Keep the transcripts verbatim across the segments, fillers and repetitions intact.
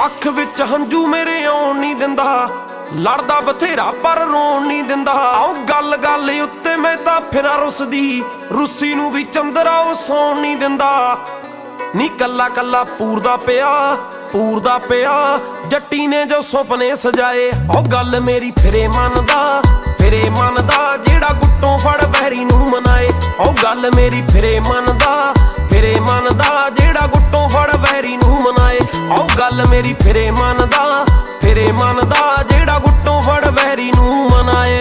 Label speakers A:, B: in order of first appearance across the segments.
A: ਅੱਖ ਵਿੱਚ ਹੰਝੂ ਮੇਰੇ ਆਉਣ ਨਹੀਂ ਦਿੰਦਾ, ਲੜਦਾ ਬਥੇਰਾ ਪਰ ਰੋਣ ਨਹੀਂ ਦਿੰਦਾ। ਆਓ ਗੱਲ ਗੱਲ ਉੱਤੇ ਮੈਂ ਤਾਂ ਫਿਰਾਂ ਰੁੱਸਦੀ, ਰੁੱਸੀ ਨੂੰ ਵੀ ਚੰਦਰਾ ਉਹ ਸੌਣ ਨਹੀਂ ਦਿੰਦਾ। ਨੀ ਕੱਲਾ ਕੱਲਾ ਪੂਰਦਾ ਪਿਆ ਪੂਰਦਾ ਪਿਆ, ਜੱਟੀ ਨੇ ਜੋ ਸੁਪਨੇ ਸਜਾਏ। ਉਹ ਗੱਲ ਮੇਰੀ ਫਿਰੇ ਮਨ ਦਾ ਫਿਰੇ ਮਨ ਦਾ, ਜਿਹੜਾ ਗੁੱਟੋਂ ਫੜ ਵਹਿਰੀ ਨੂੰ ਮਨਾਏ। ਉਹ ਗੱਲ ਮੇਰੀ ਫਿਰੇ ਮਨ ਦਾ ਫਿਰੇ ਮਨ ਦਾ, ਜਿਹੜਾ ਗੁੱਟੋਂ ਫੜ ਵਹਿਰੀ ਨੂੰ ਮਨਾਏ। ਉਹ ਗੱਲ ਮੇਰੀ ਫਿਰੇ ਮਨ ਦਾ ਫਿਰੇ ਮਨ ਦਾ, ਜਿਹੜਾ ਗੁੱਟੋਂ ਫੜ ਵਹਿਰੀ ਨੂੰ ਮਨਾਏ।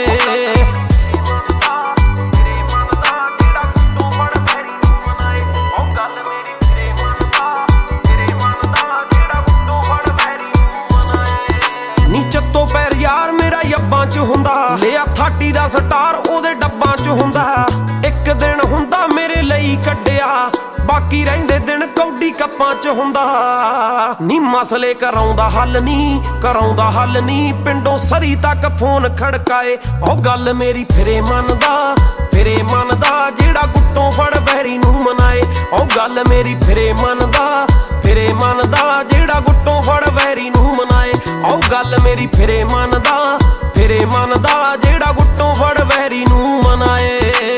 A: ਨੀਚਤੋਂ ਪੈਰ ਯਾਰ ਮੇਰਾ ਯੱਬਾਂ ਚ ਹੁੰਦਾ, ਲਿਆ ਥਾਟੀ ਦਾ ਸਟਾਰ ਉਹਦੇ ਡੱਬਾਂ ਚ ਹੁੰਦਾ। ਇੱਕ ਦਿਨ ਹੁੰਦਾ ਮੇਰੇ ਲਈ ਕੱਢਿਆ, ਬਾਕੀ ਰਹਿੰਦੇ ਦਿਨ ਕੌਡੀ ਕੱਪਾਂ ਚ ਹੁੰਦਾ। ਨੀ ਮਸਲੇ ਕਰਾਉਂਦਾ ਹੱਲ ਨੀ ਕਰਾਉਂਦਾ ਹੱਲ ਨੀ, ਪਿੰਡੋਂ ਸਰੀ ਤੱਕ ਫੋਨ ਖੜਕਾਏ। ਉਹ ਗੱਲ ਮੇਰੀ ਫਿਰੇ ਮਨ ਦਾ ਫਿਰੇ ਮਨ ਦਾ, ਜਿਹੜਾ ਗੁੱਟੋਂ ਫੜ ਵਹਿਰੀ ਨੂੰ ਮਨਾਏ। ਉਹ ਗੱਲ ਮੇਰੀ ਫਿਰੇ ਮਨ ਦਾ ਫਿਰੇ ਮਨ ਦਾ, ਜਿਹੜਾ ਗੁੱਟੋਂ ਫੜ ਵਹਿਰੀ ਨੂੰ ਮਨਾਏ। ਉਹ ਗੱਲ ਮੇਰੀ ਫਿਰੇ ਮਨ ਦਾ ਫਿਰੇ ਮਨ ਦਾ, ਜਿਹੜਾ ਗੁੱਟੋਂ ਫੜ ਵਹਿਰੀ ਨੂੰ ਮਨਾਏ।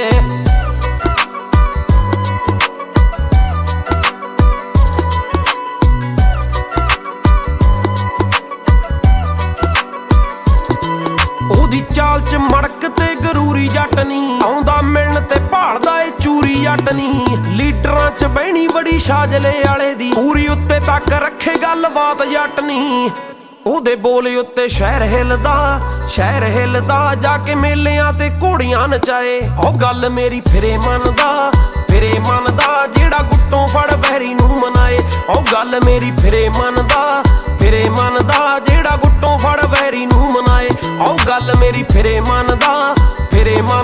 A: ਉਹਦੀ ਚਾਲ ਚ ਮੜਕ ਤੇ ਗਰੂਰੀ ਜੱਟ ਨੀ, ਆਉਂਦਾ ਮਿਲਣ ਤੇ ਭਾਲਦਾ ਏ ਚੂਰੀ ਜੱਟ ਨੀ। ਲੀਡਰਾਂ ਚ ਬਹਿਣੀ ਬੜੀ ਸਾਜਲੇ ਵਾਲੇ ਦੀ, ਪੂਰੀ ਉੱਤੇ ਤੱਕ ਰੱਖੇ ਗੱਲਬਾਤ ਜੱਟ ਨੀ। ਉਹਦੇ ਬੋਲੇ ਉੱਤੇ ਸ਼ਹਿਰ ਹਿੱਲਦਾ ਸ਼ਹਿਰ ਹਿੱਲਦਾ, ਜਾ ਕੇ ਮੇਲਿਆਂ ਤੇ ਘੋੜੀਆਂ ਨਚਾਏ। ਉਹ ਗੱਲ ਮੇਰੀ ਫਿਰੇ ਮਨ ਦਾ ਫਿਰੇ ਮਨ ਦਾ, ਜਿਹੜਾ ਗੁੱਟੋਂ ਫੜ ਵਹਿਰੀ ਨੂੰ ਮਨਾਏ। ਉਹ ਗੱਲ ਮੇਰੀ ਫਿਰੇ ਮਨ ਦਾ ਫਿਰੇ ਮਨ ਦਾ, ਜਿਹੜਾ ਗੁੱਟੋਂ ਫੜ ਵਹਿਰੀ ਨੂੰ ਮਨਾਏ। ਉਹ ਗੱਲ ਮੇਰੀ ਫਿਰੇ ਮਨ ਦਾ ਫਿਰੇ